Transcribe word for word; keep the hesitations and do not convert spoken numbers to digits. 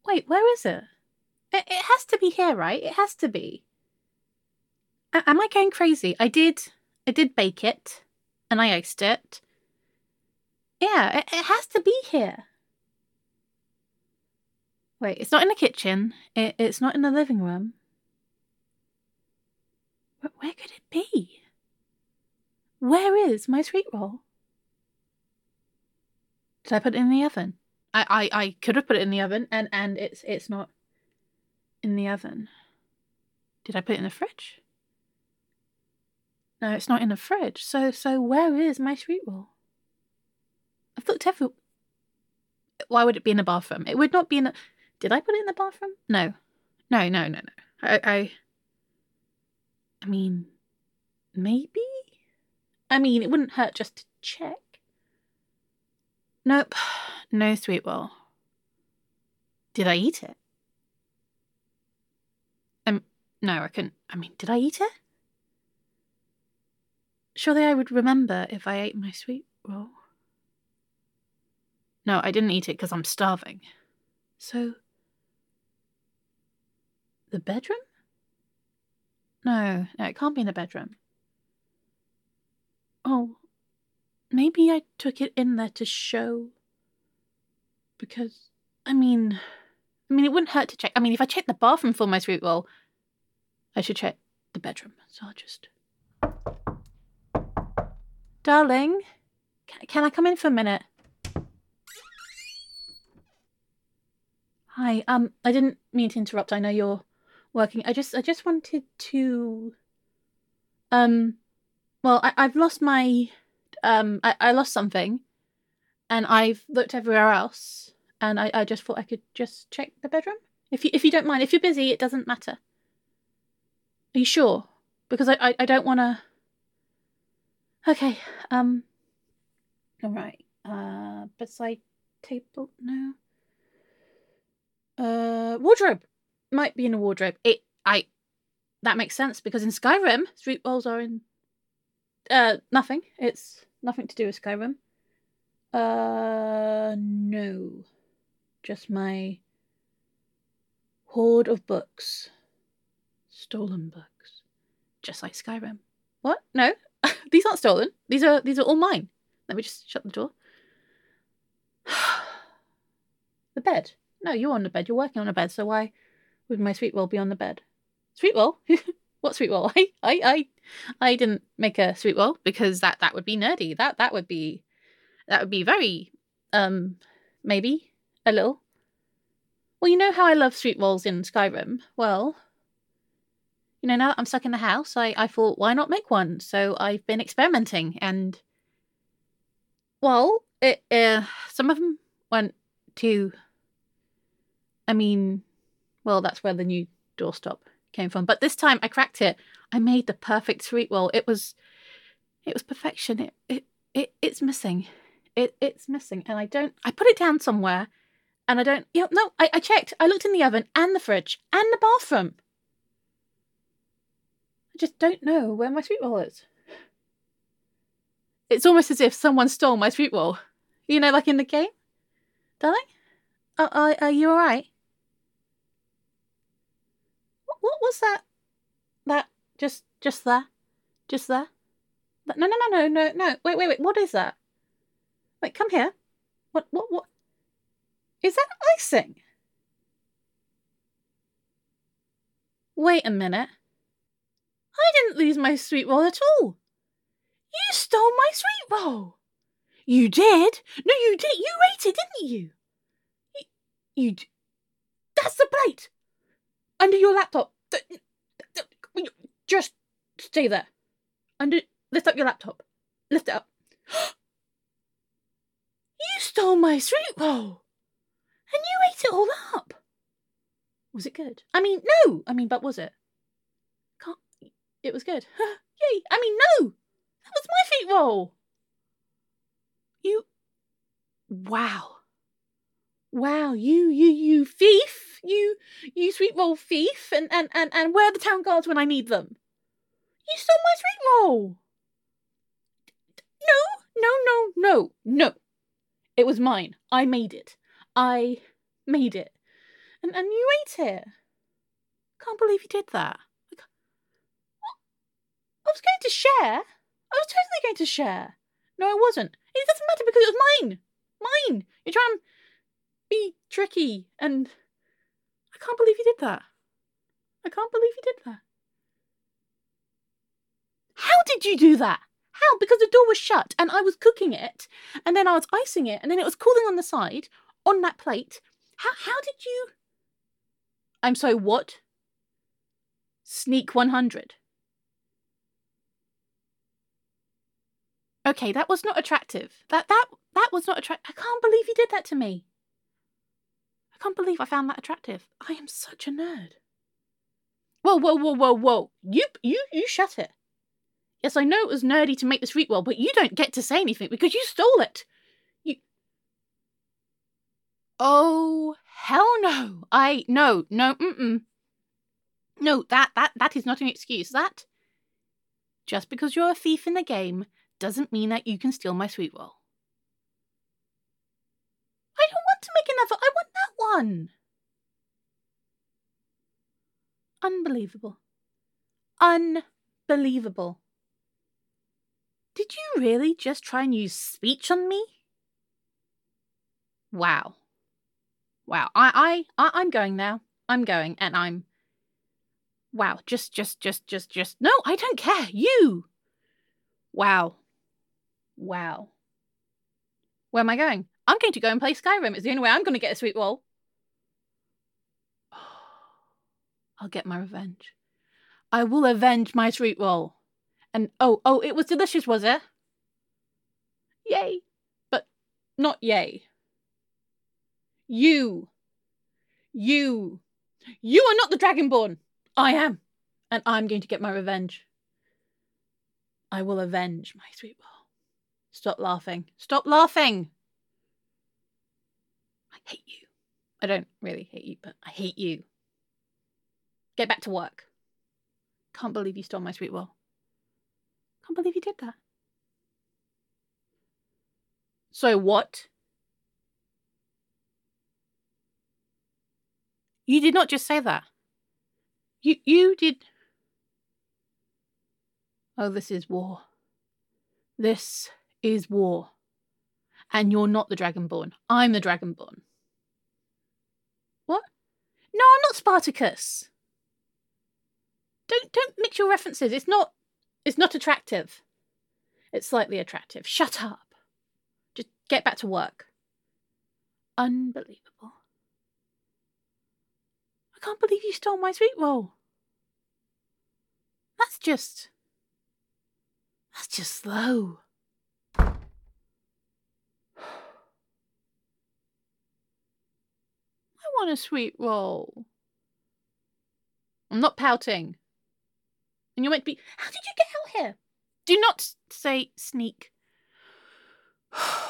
Wait, where is it? It, it has to be here, right? It has to be. A- am I going crazy? I did, I did bake it, and I iced it. Yeah, it, it has to be here. Wait, it's not in the kitchen. It, it's not in the living room. Where, where could it be? Where is my sweet roll? Did I put it in the oven? I, I, I could have put it in the oven, and, and it's it's not in the oven. Did I put it in the fridge? No, it's not in the fridge. So so where is my sweet roll? I've looked every. Why would it be in the bathroom? It would not be in the. Did I put it in the bathroom? No, no, no, no, no. I, I. I mean, maybe. I mean, it wouldn't hurt just to check. Nope, no sweet roll. Did I eat it? Um, no, I couldn't. I mean, did I eat it? Surely I would remember if I ate my sweet roll. No, I didn't eat it because I'm starving. So, the bedroom? No, no, it can't be in the bedroom. Oh, maybe I took it in there to show. Because, I mean, I mean, it wouldn't hurt to check. I mean, if I check the bathroom for my sweet roll, I should check the bedroom. So I'll just. Darling, can, can I come in for a minute? Hi, um, I didn't mean to interrupt. I know you're working. I just, I just wanted to, um, well, I, I've lost my, um, I, I lost something, and I've looked everywhere else, and I, I just thought I could just check the bedroom. If you, if you don't mind, if you're busy, it doesn't matter. Are you sure? Because I, I, I don't want to. Okay, um, all right. Uh, bedside table, no. Uh, wardrobe might be in a wardrobe. It, I, that makes sense because in Skyrim, street rolls are in. Uh, nothing. It's nothing to do with Skyrim. Uh, no, just my hoard of books, stolen books, just like Skyrim. What? No, these aren't stolen. These are these are all mine. Let me just shut the door. The bed. No, you're on the bed. You're working on a bed. So why would my sweet roll be on the bed? Sweet roll? What sweet roll? I, I, I, I didn't make a sweet roll because that that would be nerdy. That that would be that would be very um maybe a little. Well, you know how I love sweet rolls in Skyrim. Well, you know now that I'm stuck in the house, I I thought why not make one? So I've been experimenting and well, it uh some of them went to. I mean, well, that's where the new doorstop came from. But this time I cracked it. I made the perfect sweet roll. It was it was perfection. It it, it it's missing. It it's missing. And I don't I put it down somewhere and I don't you know, no, I, I checked. I looked in the oven and the fridge and the bathroom. I just don't know where my sweet roll is. It's almost as if someone stole my sweet roll. You know, like in the game? Darling? Uh, are, are you alright? What, what was that? That just just there? Just there? No, no, no, no, no, no. Wait, wait, wait. What is that? Wait, come here. What, what, what? Is that icing? Wait a minute. I didn't lose my sweet roll at all. You stole my sweet roll. You did? No, you did. You ate it, didn't you? You, you d- That's the plate. Under your laptop. Just stay there. Under. Lift up your laptop. Lift it up. You stole my sweet roll. And you ate it all up. Was it good? I mean, no. I mean, but was it? Can't. It was good. Yay. I mean, no. That was my sweet roll. You. Wow. Wow. You, you, you thief. You, you sweet roll thief. And, and, and, and where are the town guards when I need them? You stole my sweet roll. No, no, no, no, no. It was mine. I made it. I made it. And, and you ate it. Can't believe you did that. Like, what? I was going to share. I was totally going to share. No, I wasn't. It doesn't matter because it was mine. Mine. You're trying to be tricky, and I can't believe you did that. I can't believe you did that. How did you do that? How? Because the door was shut and I was cooking it, and then I was icing it, and then it was cooling on the side on that plate. How how did you? I'm sorry, what? Sneak one hundred. Okay, that was not attractive. That that that was not attractive. I can't believe you did that to me. I can't believe I found that attractive. I am such a nerd. Whoa, whoa, whoa, whoa, whoa. You you you shut it. Yes, I know it was nerdy to make the sweet roll, but you don't get to say anything because you stole it. You. Oh, hell no. I no, no, mm-mm. No, that that that is not an excuse. That just because you're a thief in the game doesn't mean that you can steal my sweet roll. I don't want to make another. I want that one. Unbelievable. Unbelievable. Did you really just try and use speech on me? Wow. Wow. I, I, I, I'm going now. I'm going, and I'm... Wow. Just, just, just, just, just... No, I don't care. You! Wow. Wow. Where am I going? I'm going to go and play Skyrim. It's the only way I'm going to get a sweet roll. I'll get my revenge. I will avenge my sweet roll. And, oh, oh, it was delicious, was it? Yay. But not yay. You. You. You are not the Dragonborn. I am. And I'm going to get my revenge. I will avenge my sweet roll. Stop laughing. Stop laughing. I hate you. I don't really hate you, but I hate you. Get back to work. Can't believe you stole my sweet roll. Can't believe you did that. So what? You did not just say that. You you did. Oh, this is war. This is war. And you're not the Dragonborn. I'm the Dragonborn. What? No, I'm not Spartacus. Don't don't mix your references. It's not it's not attractive. It's slightly attractive. Shut up. Just get back to work. Unbelievable. I can't believe you stole my sweet roll. That's just... That's just slow. I want a sweet roll. I'm not pouting. And you're meant to be... How did you get out here? Do not say sneak.